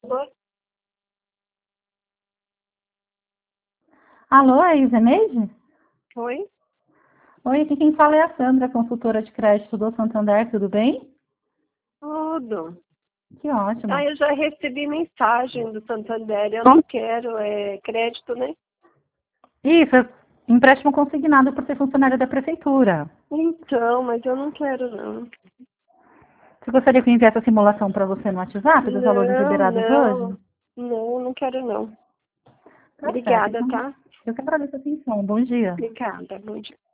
Alô, é Iseneide? Oi? Oi, aqui quem fala é a Sandra, consultora de crédito do Santander, tudo bem? Tudo. Que ótimo. Eu já recebi mensagem do Santander. Eu não quero crédito, né? Isso, é empréstimo consignado por ser funcionária da prefeitura. Então, mas eu não quero, não. Você gostaria que eu enviasse a simulação para você no WhatsApp dos valores Não, liberados hoje? não. Não quero, não. Tá certo, Obrigada, então tá? eu que agradeço a atenção. Bom dia. Obrigada. Bom dia.